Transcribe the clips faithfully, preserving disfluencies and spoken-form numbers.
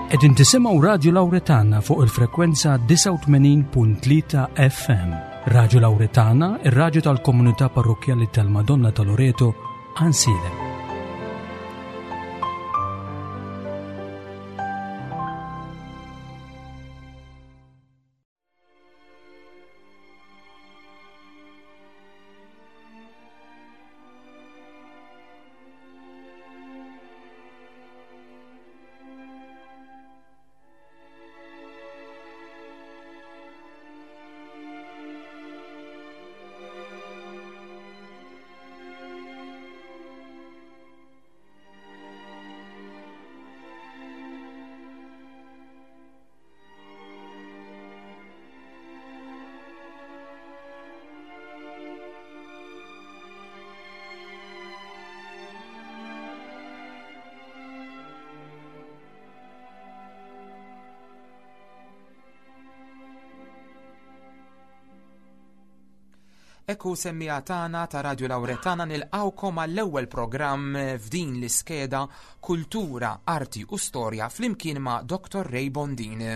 Qegħdin tisimgħu Radio Lawretana fuq il-frekwenza tisa' u tmenin punt tlieta F M. Radio Lawretana, ir-radju tal-Komunità Parrokjali tal-Madonna ta' Loreto, Ansile. Ekku semmija tagħna ta' Radio Lawretana nilqawkom għall-ewwel programm f'din l-iskeda Kultura, Arti u Storja flimkien ma' Doktor Ray Bondin.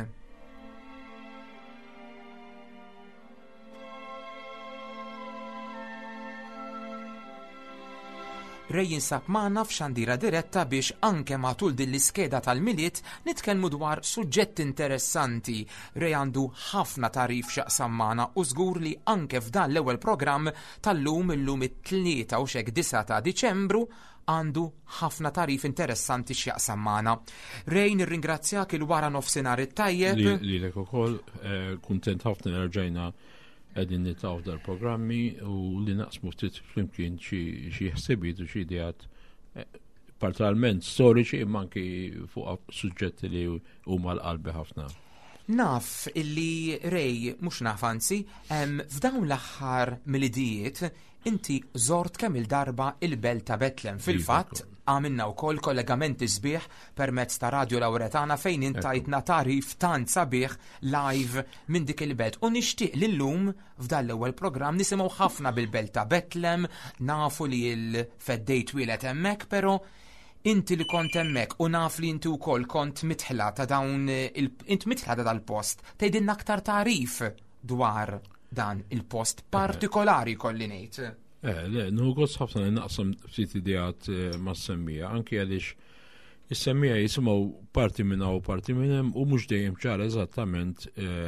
Ray jinsab magħna f'xandira diretta biex anke matul din l-iskeda tal-miliet nitkellmu dwar suġġett interessanti. Ray għandu ħafna tarif x'jaqsam magħna u żgur li anke f'dan l-ewwel programm tal-lum illum it-tlieta u xek disa' ta' Diċembru għandu ħafna tarif interessanti x'jaqsam magħna. Ray, nirringrazzjak il-wara nofsinhar it-tajjeb. Lilek ukoll kuntent ħafna nerġajna għedin nitgħu dal-programmi u li naqsmu ftit flimkien xi ħsibiet u xi ideat particolarment storiċi imma anki fuq suġġetti li huma l-qalbi ħafna. Naf illi Ray, mhux naf anzi, f'dawn l-aħħar milidijiet inti żort kemm il-darba il-belt ta' Bethlehem. Fil-fatt għamilna wkoll kollegamenti sbieħ permezz ta' Radio Lawretana fejn intajtna tarif tant sabiħ live minn dik il-belt. U nixtieq li llum f'dan l-ewwel programm nisimgħu ħafna bil-belt ta' Bethlehem, nafu li l-feddej twilet hemmhekk, però inti li kont hemmhekk u naf li inti wkoll kont mitħla ta' dawn int mitħla ta' dal-post. Tgħidilna aktar tarif dwar dan il-post partikolari kolli ngħid. Eh, le, nuħgħos ħafna li naqsam ftit ideat ma' s-semmija, anki għaliex is-semmija jisimgħu parti minn u parti minn hemm u mhux dejjem ċara eżattament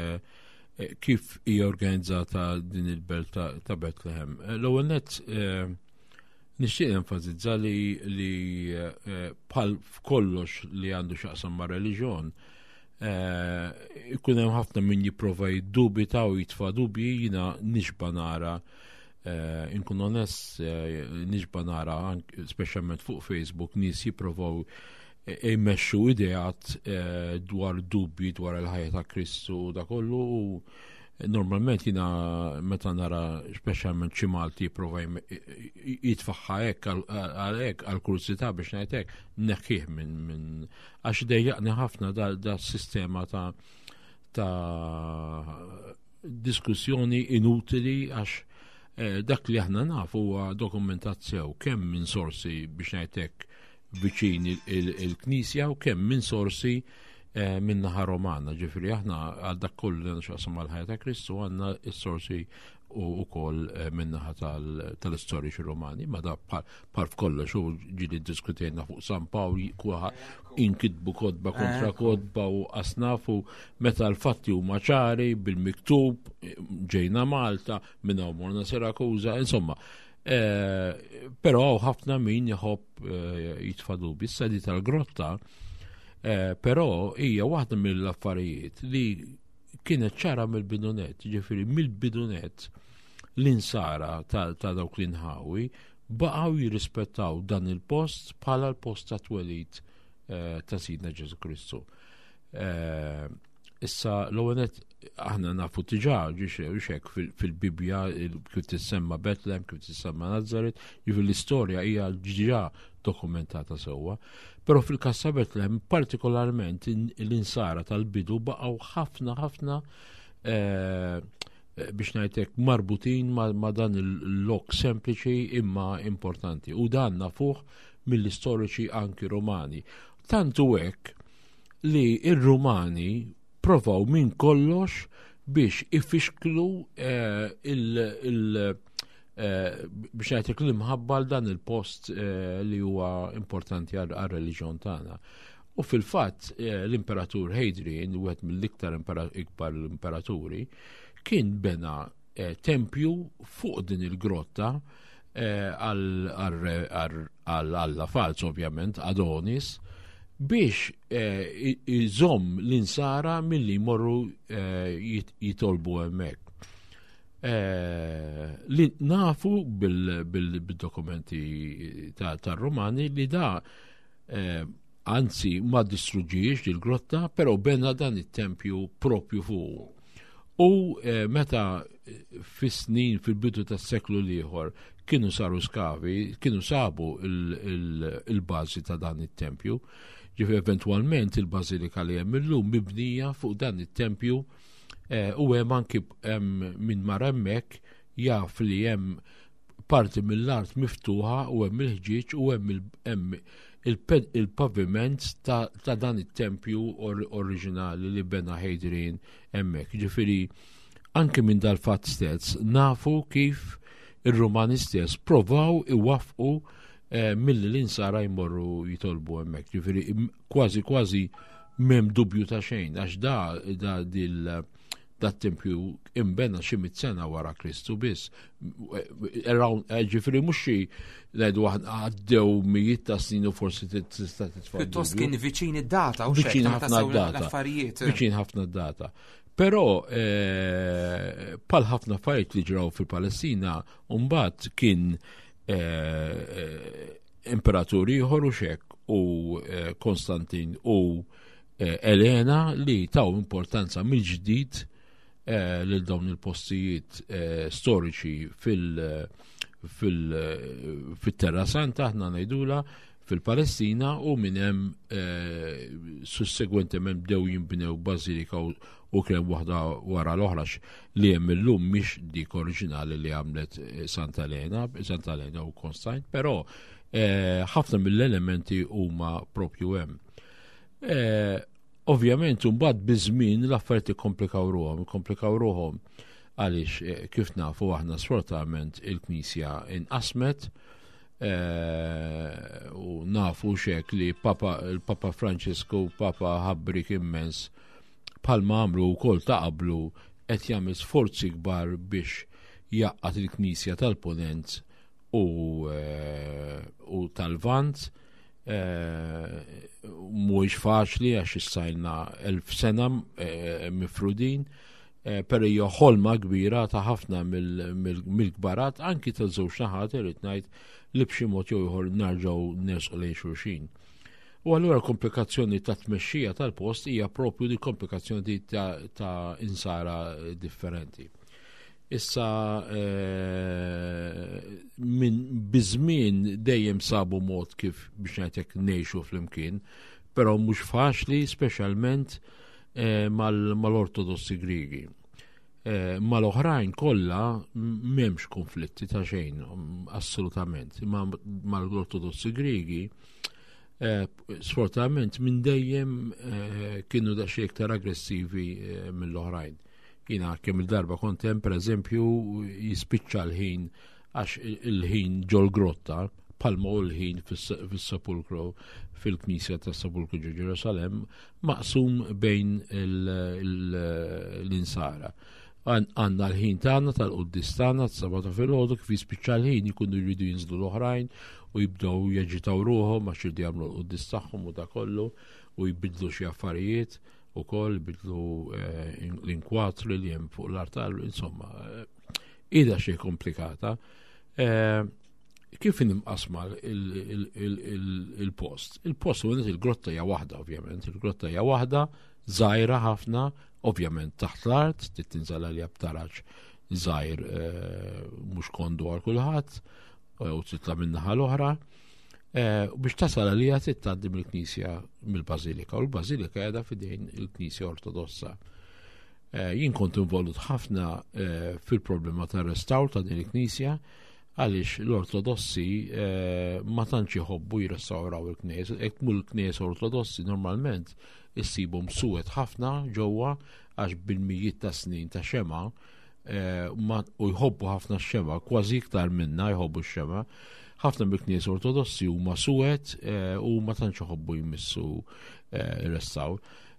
kif hija organizzata din il-belt ta' Bethlehem. L-ewwel nett nixtieq enfasizza li bħal f'kollox li għandu x'aqsam ma' reliġjon ikun hemm ħafna min jipprova jiddubita u jitfa' dubji, jiena nixba nara Uh, inkun onest uh, nixba nara speċjalment fuq Facebook nies jipprovaw jmexxu ideat uh, dwar dubbi dwar il-ħajja ta' Kristu u da kollu u normalment jiena meta nara speċjalment xi Malti jipprova jitfaħħa hekk għal hekk għal kurzità biex ngħid hekk neħħih minn minn għax dejjaqni ħafna da sistema ta' ta' diskussjoni inutili għax dak li aħna nafu huwa dokumentazzjew kemm minn sorsi biex ngħidlek viċin il-Knisja u kemm minn sorsi minn naħa Romana. Ġifieri aħna għal dak kollu li nxaqsam mal-ħajja ta' Kristu għandna s-sorsi u wkoll minn naħa tal-istoriċi Romani, ma da par f'kollox u ġieli ddiskutejna fuq San Pawli kuha inkitbu kodba kontra kodba u asnaf u meta l-fatti huma ċari bil-miktub ġejna Malta minn hawn morna Sirakuża, insomma. Però ħafna min jħobb jitfa' dubbi. Issa di tal-grotta però hija waħda mill-affarijiet li kienet ċara mill-bidunet, ġifieri mill-bidunet l-insara ta' dawk l-inħawi baqgħu jirrispettaw dan il-post bħala l-post ta' twelid ta' Sidna Ġesu Kristu. Issa l-ewwel aħna nafu diġà hekk fil-Bibja kif tissemma Bethlehem, kif tissemma Nazaret, ġifieri l-istorja hija diġà dokumentata sewwa. Però fil-każ ta' Bethlehem partikolarment l-insara tal-bidu baqgħu ħafna ħafna biex ngħidlek marbutin ma' dan il-lok sempliċi imma importanti u dan nafuh mill-istoriċi anki Romani. Tantu hekk li ir-Rumani provaw minn kollox biex ifixklu il- biex għajtek l-imħabbal dan il-post li huwa importanti għal-reliġjon tagħna. U fil-fatt l-Imperatur Hadrian, wieħed mill-iktar ikbar l-imperaturi, kien bena tempju fuq din il-grotta għall-Alla Fals, ovvjament, Adonis, biex iżomm l-insara milli jmorru jitolbu hemmhekk. Li nafu bil-dokumenti tar-Rumani li da anzi ma distruġġiex il-grotta, però bena dan it-tempju propju fuq. U meta fis-snin fil-bidu tas-seklu l-ieħor kienu saru skavi, kienu sabu il-bażi ta' dan it-tempju, ġifi eventualment il-Bażilika li hemm illum mibnija fuq dan it-tempju u hemm anki minn mara hemmhekk jaf li hemm parti mill-art miftuħa u hemm il-ħġieġ u hemm il-paviment ta' dan it-tempju oriġinali li bena Hadrian hemmhekk. Ġifieri anke minn dal-fatt stess nafu kif ir-Rumani stess provaw iwaffqu milli l-insara jmorru jitolbu hemmhekk. Ġifieri kważi kważi m'hemm dubju ta' xejn għax da da dil dat-tempju imbena xi mit sena wara Kristu biss. Ġifieri mhux xi ngħidu għaddew mijiet ta' snin u forsi tista' titfa'. Pittost kien viċin id-data u viċin xejn ħafna d-data. Viċin ħafna d-data. Però bħal ħafna affarijiet li ġraw fil-Palestina mbagħad kien imperatur ieħor u xekk u Konstantin u Elena li taw importanza mill-ġdid lil dawn il-postijiet storiċi fil-Terra Santa aħna ngħidula fil-Palestina u minn hemm sussegwentement bdew jinbnew bażilika u kien waħda wara l-oħra li hemm illum mhix dik oriġinali li għamlet Santa Elena, Santa Elena u Konstant, però ħafna mill-elementi huma propju hemm. Ovvjament mbagħad biż-żmien l-affarijiet ikkomplikaw ruhom, ikkomplikaw ruhom għaliex kif nafu aħna sfortunatament il-Knisja inqasmet u nafu xek li Papa il-Papa Franċisku Papa ħabbrik immens bħalma għamlu wkoll ta' qablu qed jagħmel sforzi kbar biex jaqqat il-Knisja tal-Punent u u tal-Vant. Mhuwiex faċli għax issajna elf sena mifrudin, però hija ħolma kbira ta' ħafna mill-kbarat anki tal-żewġ naħat irid ngħid li b'xi mod jew ieħor narġgħu nersqu lejn xulxin. U allura komplikazzjoni ta' tmexxija tal-post hija proprju di komplikazzjoni ta' insara differenti. Issa minn biżmien dejjem sabu mod kif biex ngħidlek ngħixu flimkien, però mhux faċli speċjalment mal-Ortodossi Griegi. Mal-oħrajn kollha m'hemmx konflitti ta' xejn, assolutament. Imma mal-Ortodossi Griegi sfortunatament minn dejjem kienu da xi iktar aggressivi mill-oħrajn. Jina kemm il-darba kontem per eżempju jispiċċa l-ħin għax il-ħin ġol grotta palma u l-ħin fis-sepulkru fil-Knisja tas-Sepulkru ġo Ġerusalem maqsum bejn l-insara. Għandna l-ħin tagħna tal-qudies tagħna tas-sabata filgħodu kif jispiċċa l-ħin ikunu jridu jinżlu l-oħrajn u jibdew jeġitaw ruhom għax irdu jagħmlu l-qudies tagħhom u da kollu u jbidlu xi affarijiet u koll bidlu l-inkwatri li jem fuq l-artar, insomma, ida xie komplikata. Kif nimqasma il-post? Il-post u il-grotta hija waħda, ovvjament, il-grotta hija waħda, żgħira ħafna, ovvjament taħt l-art, tittinżal għalija b'taraġġ żgħir mhux kondu għal kulħadd, u titla' min-naħa l-oħra. U biex tasal għalija tittaddi mill-Knisja mill-Bażilika u l-Bażilika qiegħda fidejn il-Knisja Ortodossa. Jien kont involut ħafna fil-problema tar-restawr ta' din il-Knisja għaliex l-ortodossi ma tantx jħobbu jirrestawraw il-knies, hekk mhu l-knies ortodossi normalment issibhom suwed ħafna ġewwa għax bil-mijiet ta' snin ta' xema u jħobbu ħafna x-xema, kważi iktar minna jħobbu x-xema. Ħafna mill-knies ortodossi huma suwed u ma tantx jħobbu jmissu ir-restawr.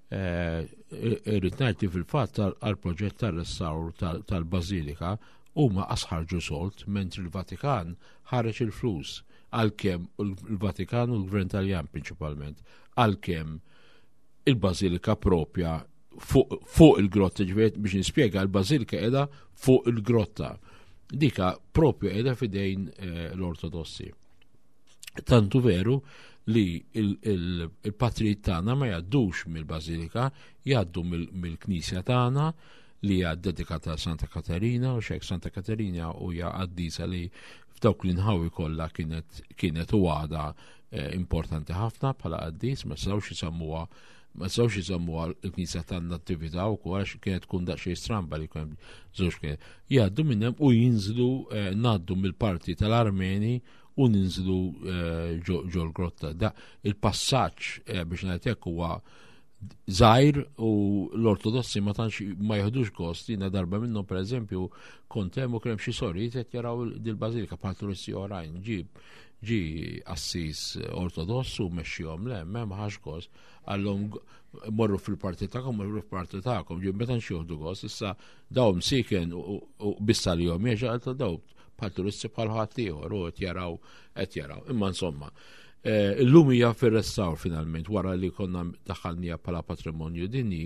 Irrid ngħid fil-fatt għall-proġett tar-restawr tal-Bażilika huma asħarġu solt mentri l-Vatikan ħareġ il-flus għalkemm il-Vatikan u l-Gvern Taljan prinċipalment għalkemm il-Bażilika propja fuq il-grotta, ġifieri biex nispjega l-Bażilika qiegħda fuq il-grotta. Dika propju qiegħda fidejn l-Ortodossi. Tantu veru li il-patrijiet tagħna ma jgħaddux mill-Bażilika, jgħaddu mill-Knisja tagħna li hija dedikata Santa Katerina, u xejn Santa Katerina huja qaddisa li f'dawk l-inħawi kollha kienet kienet u għada importanti ħafna bħala qaddis, ma sawx isammuha ma sawx isammuha l-Knisja tan-Nattività wkoll għax kienet tkun daqsxejn stramba li kien żewġ kien. Jgħaddu minn hemm u jinżlu ngħaddu mill-parti tal-Armeni u ninżlu ġo l-grotta. Da il-passaġġ biex ngħid hekk huwa żgħir u l-Ortodossi ma tantx ma jeħdux gost. Jiena darba minnhom pereżempju kont hemm u kien xi sorijiet qed jaraw dil-Bażilika bħal turisti oħrajn ġib ġi assis Ortodoss u mexxihom le m'hemm ħax gost għallhom morru fil-parti tagħkom morru fil-parti tagħkom ġib meta nxieħdu gost issa dawn siken u bissa li jom jeġa ta' daw bħal turisti bħal ħadd ieħor u qed jaraw qed jaraw. Imma insomma illum hija fir-restawr finalment wara li konna daħħalnija bħala patrimonju dinji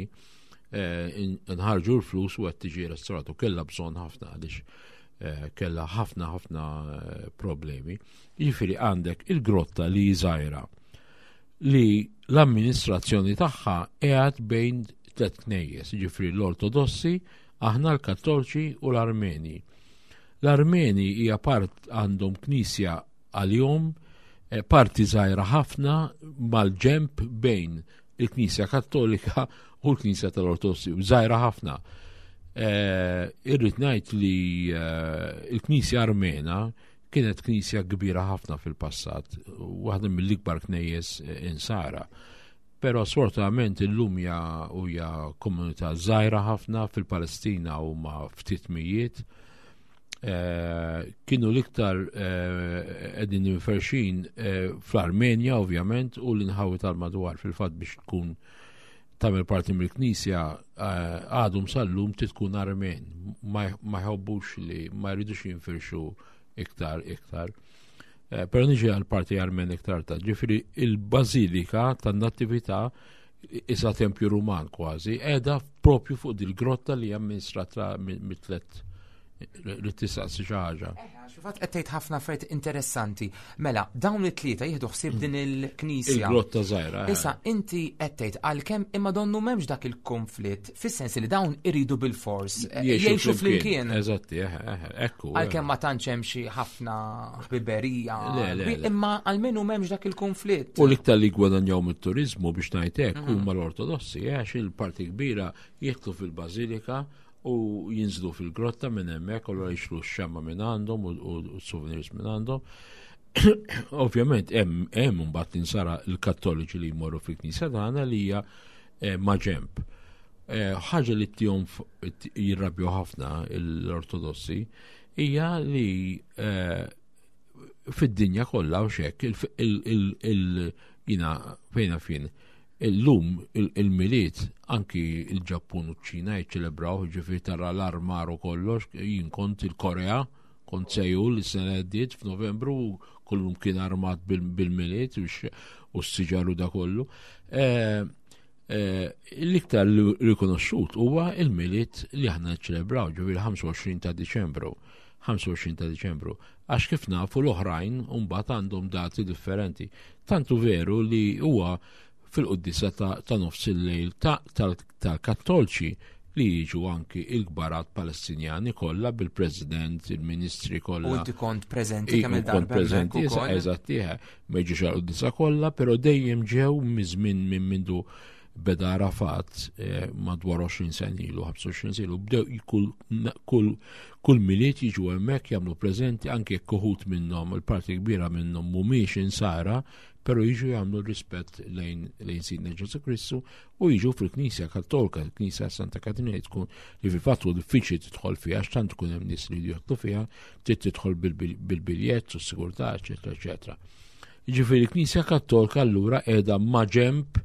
nħarġu l-flus u qed tiġi restawrat u kellha bżonn ħafna għaliex kella ħafna ħafna problemi. Jiġifieri għandek il-grotta li żgħira li l-amministrazzjoni tagħha qiegħed bejn tliet knejjes, jiġifieri l-Ortodossi, aħna l-Kattoliċi u l-Armeni. L-Armeni hija part għandhom knisja għalihom parti żgħira ħafna mal-ġemp bejn il-Knisja Kattolika u l-Knisja tal-Ortodossi, żgħira ħafna. Irrid ngħid li l-Knisja Armena kienet knisja kbira ħafna fil-passat, waħda mill-ikbar knejjes insara. Però sfortunatament illum hija komunità żgħira ħafna fil-Palestina huma ftit mijiet. Kienu l-iktar qegħdin inferxin fl-Armenja ovvjament u l-inħawi tal-madwar fil-fatt biex tkun tagħmel parti mill-Knisja għadhom sal-lum tkun Armen, ma jħobbux li ma jridux jinfirxu iktar iktar. Però niġi għall-parti Armen iktar ta' ġifieri il-Bażilika tan-Nattività isa tempju Ruman kważi qiegħda propju fuq dil-grotta li amministrata mit-tlet li tistaqsi xi ħaġa. Xifat qed tgħid ħafna affarijiet interessanti. Mela, dawn it-tlieta jieħdu ħsieb din il-Knisja. Il-grotta żgħira. Issa inti qed tgħid għalkemm imma donnu m'hemmx dak il-konflitt, fis-sens li dawn iridu bil-fors jgħixu flimkien. Eżatti, ekku. Għalkemm ma tantx hemm xi ħafna ħbiberija, imma almenu m'hemmx dak il-konflitt. U l-iktar li gwadanjaw mit-turiżmu biex ngħid hekk huma l-Ortodossi għax il-parti kbira jieħdu fil-Bażilika u jinżlu fil-grotta minn hemmhekk u jixtru x-xemma minn għandhom u s-souvenirs minn għandhom. Ovvjament hemm hemm mbagħad tinsara l-Kattoliċi li jmorru fil-Knisja tagħna li hija ma' ġemp. Ħaġa li tihom jirrabju ħafna l-Ortodossi hija li fid-dinja kollha u xekk il-jina fejna fin illum il-miliet anki il-Ġappun u ċ-Ċina jiċċelebraw ġifieri tara l-armar u kollox, jien kont il-Korea, kont Sejul is-sena għaddiet f'Novembru u kullum kien armat bil-miliet u s-siġaru da kollu. L-iktar rikonoxxut huwa il-miliet li aħna ċċelebraw ġifieri ħamsa u għoxrin ta' Diċembru. ħamsa u għoxrin ta' Diċembru. Għax kif nafu l-oħrajn mbagħad għandhom dati differenti. Tantu veru li huwa fil-qoddisa ta' nofs il-lejl tal-Kattolċi li jiġu anki il-gbarat Palestinjani kollha bil-President, il-Ministri kollha. U inti kont preżenti kemm il-darba. Kont preżenti, eżatt, ma jiġux għal-qoddisa kollha, però dejjem ġew miżmin minn mindu beda Arafat eh, madwar għoxrin sen ilu, ħamsa għoxrin sen ilu, bdew kull kull kull miliet jiġu hemmhekk jagħmlu preżenti anke jekk uħud minnhom, il-parti kbira minnhom mhumiex insara, però jiġu jagħmlu rispett lejn lejn Sidna Ġesu Kristu u jiġu fil-Knisja Kattolika, il-Knisja Santa Katrina tkun li fil-fatt huwa diffiċli tidħol fiha għax tant tkun hemm nies li jidħlu fiha, trid tidħol bil-biljett u s-sigurtà, eċetera, eċetera. Jiġifieri l-Knisja Kattolika allura qiegħda ma' ġenb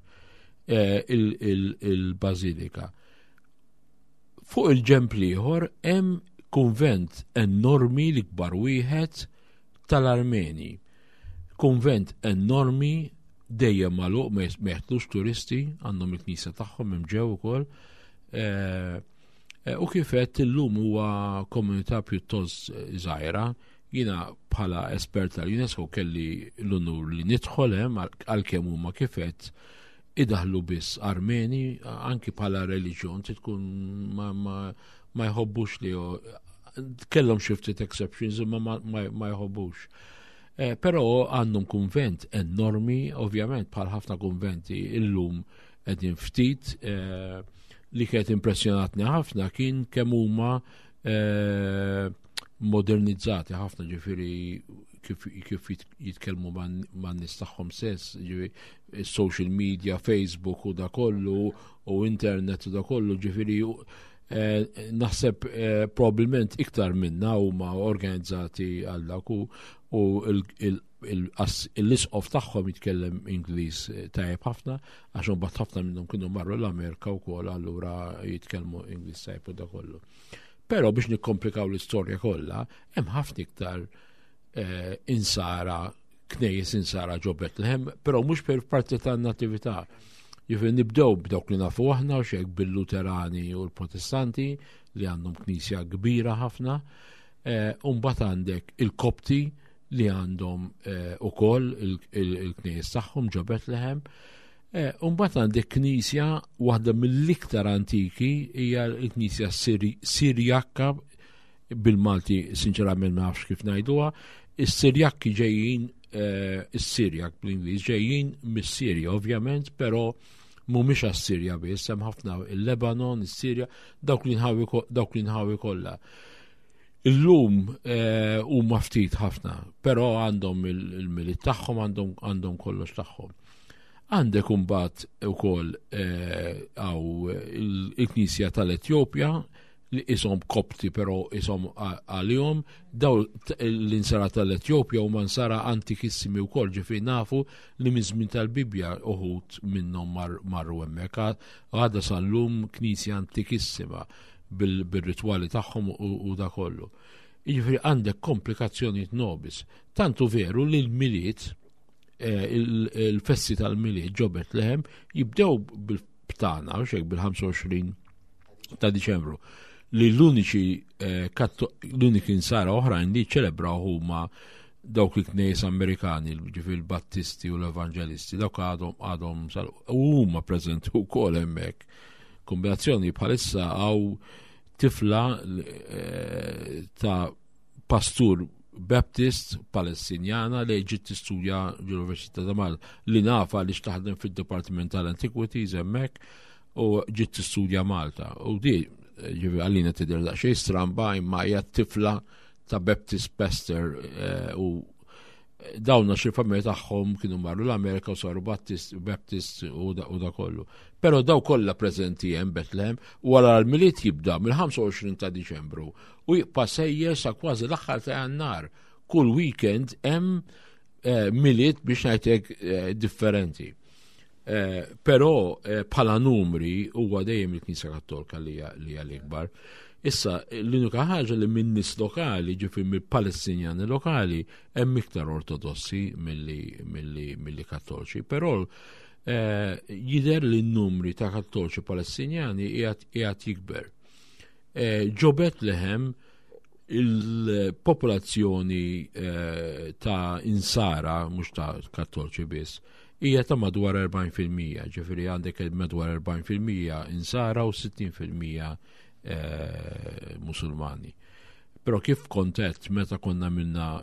il-Bażilika. Fuq il-ġenb ieħor hemm kunvent enormi l-ikbar wieħed tal-Armeni. Kunvent enormi dejjem magħluq ma jeħtlux turisti, għandhom il-knisja tagħhom hemm ġew ukoll. U kif qed illum huwa komunità pjuttost żgħira. Jiena bħala espert tal-UNESCO kelli l-unur li nidħol hemm għalkemm huma kif qed idaħlu biss Armeni anki bħala reliġjon tkun ma ma ma jħobbux li kellhom xi ftit exceptions imma ma jħobbux. Eh, però għandhom kunvent enormi, ovvjament bħal ħafna kunventi illum qegħdin ftit eh, li kienet impressjonatni ħafna kien kemm huma eh, modernizzati ħafna, ġifieri kif, kif jitkellmu man nies tagħhom stess, ġifieri social media, Facebook u da kollu u internet u da kollu, ġifieri eh, naħseb eh, probablement iktar minna huma organizzati għal dak u u l-isqof tagħhom jitkellem Ingliż tajjeb ħafna għax imbagħad ħafna minnhom kienu marru l-Amerika wkoll allura jitkellmu Ingliż tajjeb u da kollu. Però biex nikkomplikaw l-istorja kollha, hemm ħafna iktar eh, insara, knejjes insara ġo Bethlehem, però mhux per parti tan-nattività. Jifir nibdew b'dawk li nafu aħna u xejn bil-Luterani u l-Protestanti li għandhom knisja kbira ħafna, eh, u mbagħad għandek il-Kopti li għandhom eh, ukoll il-knejjes tagħhom ġo Bethlehem. Eh, u mbagħad għandek knisja waħda mill-iktar antiki hija l-Knisja Sirjakka bil-Malti sinċerament ma nafx kif ngħiduha. Is-Sirjakki ġejjin eh, is-Sirjak bl-Ingliż ġejjin mis-Sirja ovvjament, però mhumiex għas-Sirja biss, hemm ħafna il-Lebanon, is-Sirja, dawk li nħawi kollha. Illum huma eh, ftit ħafna, però għandhom il-milit tagħhom, għandhom għandhom kollox tagħhom. Għandek imbagħad ukoll għaw eh, il-Knisja tal-Etjopja li ishom Kopti però ishom għalihom, daw l-insara tal-Etjopja huma nsara antikissimi wkoll, ġifieri nafu li minn żmien tal-Bibja uħud minnhom marru hemmhekk, għadha sal-lum knisja antikissima bil-ritwali tagħhom u da kollu. Jiġifieri għandek komplikazzjonijiet nobis. Tantu veru li l-miliet, il-festi tal-miliet ġo Bethlehem jibdew bil-btana, xek bil-ħamsa u għoxrin ta' Diċembru, li l-uniċi l-uniki insara oħrajn li ċelebraw huma dawk il-knejjes Amerikani, ġifieri il-Battisti u l-Evanġelisti, dawk għadhom għadhom huma preżenti wkoll hemmhekk. Kombinazzjoni bħalissa għaw tifla eh, ta' pastur Baptist Palestinjana li ġiet tistudja l-Università ta' Malta li nafa li xtaħdem fid-Dipartiment tal-Antiquities hemmhekk u ġiet tistudja Malta. U di ġivi għallina tidher daqsxejn stramba imma hija tifla ta' Baptist pastor eh, u dawna xi familji tagħhom kienu marru l-Amerika u saru Baptist, Baptist u da, u da kollu. Però daw kollha preżenti hemm Bethlehem u wara l-miliet jibda mill-ħamsa u għoxrin ta' Diċembru u jibqa' sejjer sa kważi l-aħħar ta' Jannar. Kull weekend hemm eh, miliet biex ngħidlek eh, differenti. Eh, però eh, bħala numri huwa dejjem il-Knisja Kattolika li hija l-ikbar. Issa, l-unika ħaġa li minn nies lokali, ġifieri mill-Palestinjani lokali, hemm iktar ortodossi milli kattoliċi, però eh, jidher li n-numri ta' kattoliċi Palestinjani qiegħed jikber. Eh, ġo Bethlehem il-popolazzjoni eh, ta' insara, mhux ta' kattoliċi biss, hija ta' madwar erbgħin fil-mija, ġifieri għandek madwar erbgħin fil-mija insara u sittin fil-mija Eh, musulmani. Però kif kontet meta konna minna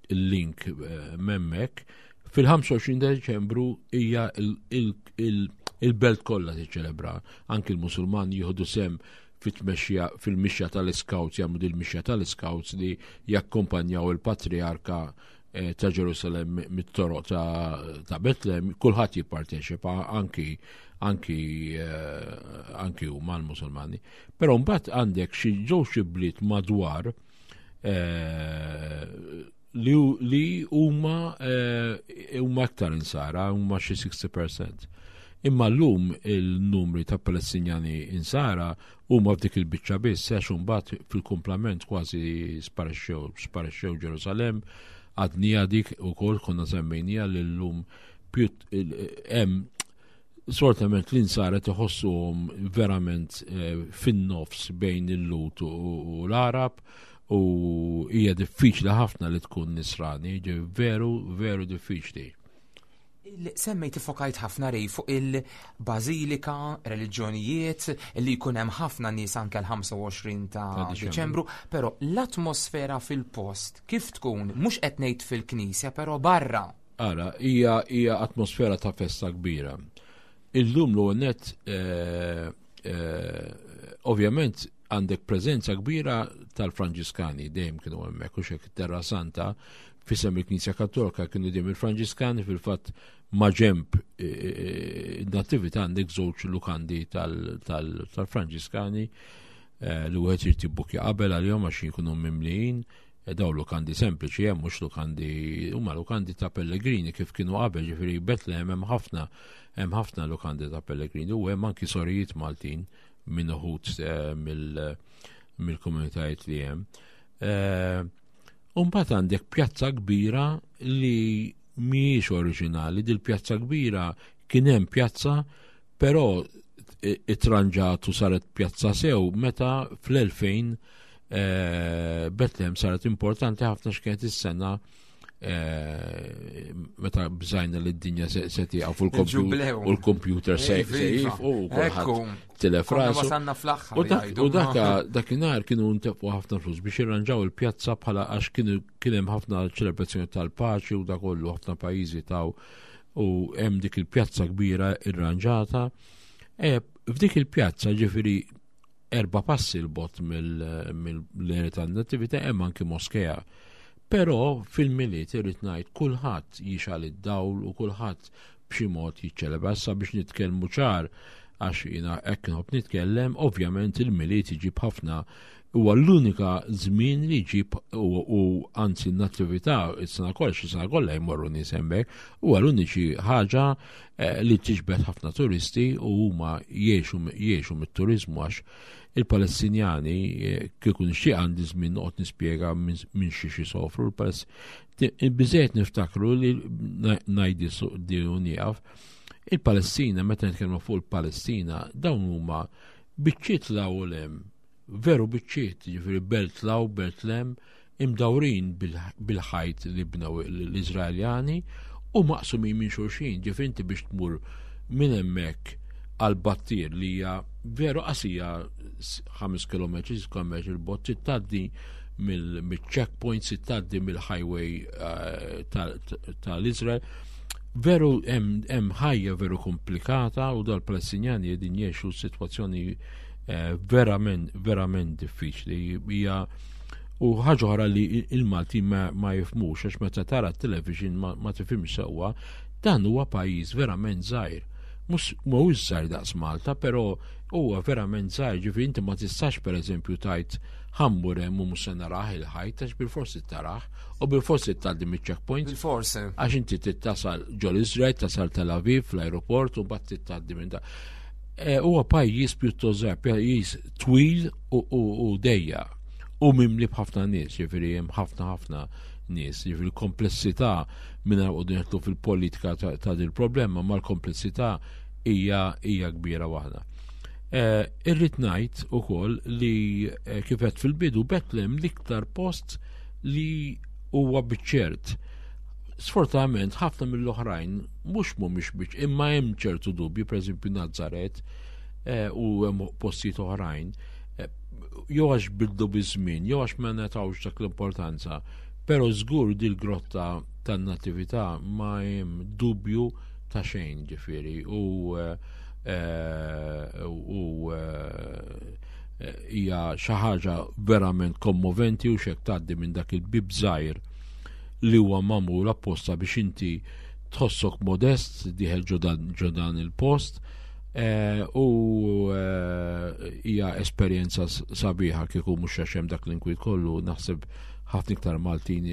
il-link il eh, memmek, fil-ħamsa u għoxrin Deċembru hija il-belt kollha tiċċelebra, anki l-Musulmani jieħdu sem fil-mixja tal-Scouts, jagħmlu dil-mixja tal-Scouts li jakkompanjaw il-Patriarka ta' Ġerusalem mit-toroq ta' Betlem, kulħadd jipparteċipa anki anki anki huma l-Musulmani. Però mbagħad għandek xi ġew xi bliet madwar li huma huma aktar insara, huma xi sixty percent. Imma llum il-numri ta' Palestinjani insara huma f'dik il-biċċa biss għax imbagħad fil-kumplament kważi sparixxew sparixxew Ġerusalem, għadnija dik ukoll konna semmejnija li llum hemm sortament l-insara iħossuhom verament fin-nofs bejn il-Lut u l-Arab u hija diffiċli ħafna li tkun nisrani, veru veru diffiċli. Semmejt ifokajt ħafna rej fuq il-Bażilika, reliġjonijiet, li jkun hemm ħafna nies anke l-ħamsa u għoxrin ta' Diċembru, però l-atmosfera fil-post kif tkun, mhux qed ngħid fil-Knisja, però barra. Ara, hija hija atmosfera ta' festa kbira. Illum l-għonet ovvjament għandek preżenza kbira tal-Franġiskani, dejjem kienu hemmhekk u xek Terra Santa fisem il-Knisja Kattolika kienu dejjem il-Franġiskani fil-fatt ma' ġemp in-nattività għandek żewġ lukandi tal-Franġiskani li wieħed irid jibbukja qabel għalihom għax jkunu mimlijin, daw lukandi sempliċi hemm mhux lukandi huma lukandi ta' Pellegrini kif kienu qabel, ġifieri Betlehem hemm ħafna hemm ħafna lukandi ta' Pellegrini u hemm anki sorijiet Maltin minn uħud mill-komunitajiet li hemm. Mbagħad għandek pjazza kbira li mhijiex oriġinali, dil pjazza kbira kien hemm pjazza però it-tranġat u saret pjazza sew meta fl-elfejn Bethlehem saret importanti ħafna x'kienet is-sena meta bżajna li d-dinja se tiqaf u l-kompjuter se jif u kulħadd tilef rasu. U dakinhar kienu ntefqu ħafna flus biex jirranġaw il-pjazza bħala għax kien hemm ħafna ċelebrazzjoni tal-paċi u da kollu ħafna pajjiżi taw u hemm dik il-pjazza kbira irranġata. F'dik il-pjazza ġifieri erba' passi l-bot mill-area tan-nattività hemm anki moskeja. Però fil-miliet irrid ngħid kulħadd jixal id-dawl u kulħadd b'xi mod jiċċelebra issa biex nitkellmu ċar għax jiena hekk inħobb nitkellem, ovvjament il-miliet iġib ħafna huwa l-unika żmien li jġib u anzi n-nattività is-sena kollha is-sena kollha jmorru nies hemmhekk huwa l-uniċi ħaġa li tiġbed ħafna turisti u huma jgħixu mit-turiżmu għax il-Palestinjani kieku nixtieq għandi żmien noqgħod nispjega minn xi xi sofru biżejjed niftakru li ngħidi di nieqaf il-Palestina meta nitkellmu fuq il-Palestina dawn huma biċċiet l-ewwel veru biċċiet jiġifieri belt law Betlem imdawrin bil-ħajt li bnew l-Iżraeljani u maqsumin minn xulxin ġifieri inti biex tmur minn hemmhekk għal-Battir li hija veru qasija ħames kilometri skommex il-bot tittaddi mill-checkpoints tittaddi mill-highway tal-Iżrael. Veru hemm ħajja veru komplikata u dal-Palestinjani qegħdin jgħixu sitwazzjoni verament verament diffiċli hija u ħaġa oħra li il-Malti ma jifhmux għax meta tara t-television ma tifhimx sewwa dan huwa pajjiż verament żgħir. Mhuwiex żgħir daqs Malta, però huwa verament żgħir, ġifieri inti ma tistax pereżempju tajt ħammur hemm u mhux se narah il-ħajt għax bil-forsi tarah u bil-forsi tgħaddi miċ-checkpoint. Bil-forsi. Għax inti tittasal ġol Iżrael, tasal Tel Aviv fl-ajruport u mbagħad titgħaddi minn da. Huwa pajjiż pjuttost żgħir, pajjiż twil u dejja u mimli b'ħafna nies, ġifieri hemm ħafna ħafna nies, ġifieri l-komplessità minn għodu jgħetlu fil-politika ta' din il-problema, ma l-komplessità hija hija kbira waħda. Irrid ngħid ukoll li kif qed fil-bidu Bethlehem l-iktar post li huwa biċ-ċert. Sfortunatament ħafna mill-oħrajn mhux mhumiex biċ imma hemm ċertu dubji, pereżempju Nazaret u hemm postijiet oħrajn jew għax bidlu biż-żmien, jew għax ma netgħux dak l-importanza, però żgur dil-grotta tan-nattività ma hemm dubju ta' xejn ġifieri u u hija xi ħaġa verament kommoventi u xek tgħaddi minn dak il-bib żgħir li huwa magħmul apposta biex inti tħossok modest diħel ġodan il-post u hija esperjenza sabiħa kieku mhux għax hemm dak l-inkwiet kollu naħseb ħafna iktar Maltin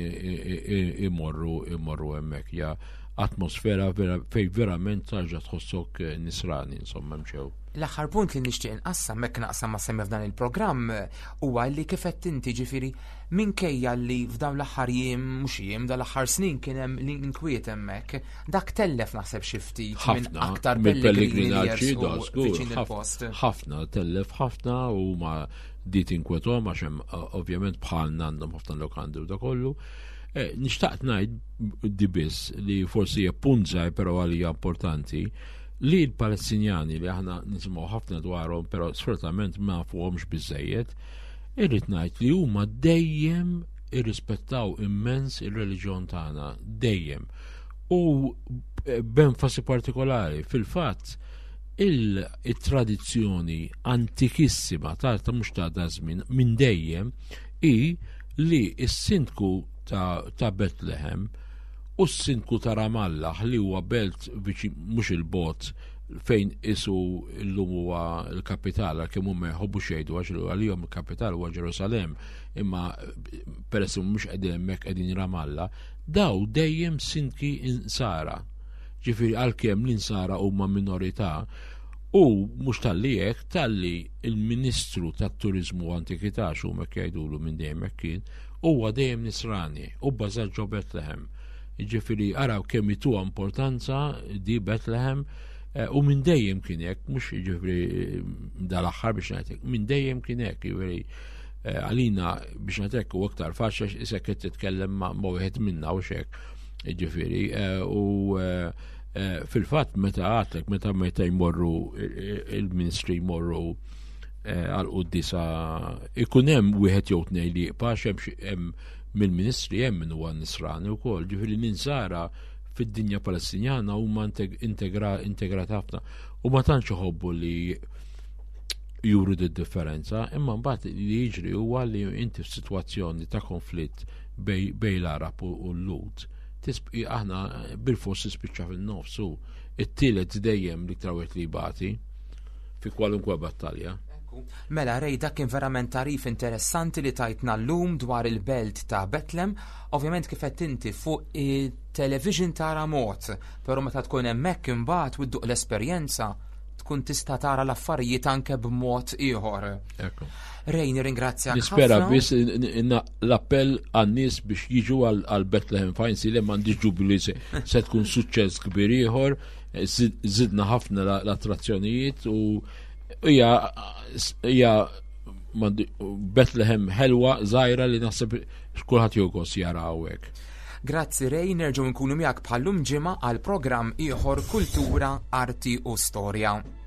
imorru imorru hemmhekk ja atmosfera fej verament tarġa' tħossok nisrani insomma mxew. L-aħħar punt li nixtieq inqassam mekk naqsam ma semmi f'dan il-programm huwa li kif qed inti ġifieri minkejja li f'dawn l-aħħar jiem mhux jiem dal-aħħar snin kien hemm l-inkwiet hemmhekk dak tellef naħseb xi ftit minn aktar pellegrini viċin il-post. Ħafna tellef ħafna u ma dit inkwetom għax hemm ovvjament bħalna għandhom ħafna lokandi u da kollu. Nishtaqt ngħid di biss li forsi hija punt żgħir però għalija importanti li l-Palestinjani li aħna nisimgħu ħafna dwarhom però sfortunatament ma nafuhomx biżejjed, irrid ngħid li huma dejjem irrispettaw immens ir-reliġjon tagħna, dejjem. U b'enfasi partikolari fil-fatt il-tradizzjoni antikissima ta' mhux ta' żmien minn dejjem hi li s-sindku ta' Bethlehem u s-sindku ta' Ramallah li huwa belt mhux il-bot fejn isu llum huwa l-kapital kemm huma jħobbu xejdu għax għalihom il-kapital huwa Ġerusalemm imma peress mhux qegħdin hemmhekk qegħdin Ramallah daw dejjem sindki insara. Ġifieri għalkemm l-insara huma minorità u mhux talli hekk talli il-Ministru tat-Turiżmu u Antikità x'huma jgħidulu minn dejjem hekk kien huwa dejjem nisrani u bbażat ġo Bethlehem. Ġifieri araw kemm ituha importanza di Bethlehem u minn dejjem kien hekk mhux jiġifieri dal-aħħar biex ngħidlek minn dejjem kien hekk jiġifieri għalina biex ngħidlek u aktar faċli isek qed titkellem ma' wieħed minna u xek jiġifieri u fil-fatt meta għatlek meta meta jmorru il-Ministri jmorru għal-Quddisa ikun hemm wieħed jew tnejn li jibqax hemm mill-Ministri hemm min huwa nisrani wkoll, ġifieri ninsara fid-dinja Palestinjana huma integrat ħafna u ma tantx iħobbu li juru d-differenza, imma mbagħad li jiġri huwa li inti f'sitwazzjoni ta' konflitt bej l-Arab u l-Lut aħna bil-fors tispiċċa fin-nofs u it-tielet dejjem li trawet li jbati fi kwalunkwe battalja. Mela rej dak kien verament tarif interessanti li tajtna llum dwar il-belt ta' Bethlehem, ovvjament kif qed inti fuq it-television tara mod, però meta tkun hemmhekk imbagħad u dduq l-esperjenza tkun tista' tara l-affarijiet anke b'mod ieħor. Ekku. Rej nirringrazzjak ħafna. Nispera biss l-appell għan-nies biex jiġu għal Bethlehem Finds li m'għandix dubju li se tkun suċċess kbir ieħor, żidna ħafna l-attrazzjonijiet u hija Bethlehem ħelwa żgħira li naħseb kulħadd jogos jara hawnhekk. Grazzi Rej, nerġgħu nkunu miegħek bħallum ġimgħa għal programm ieħor Kultura, Arti u Storja.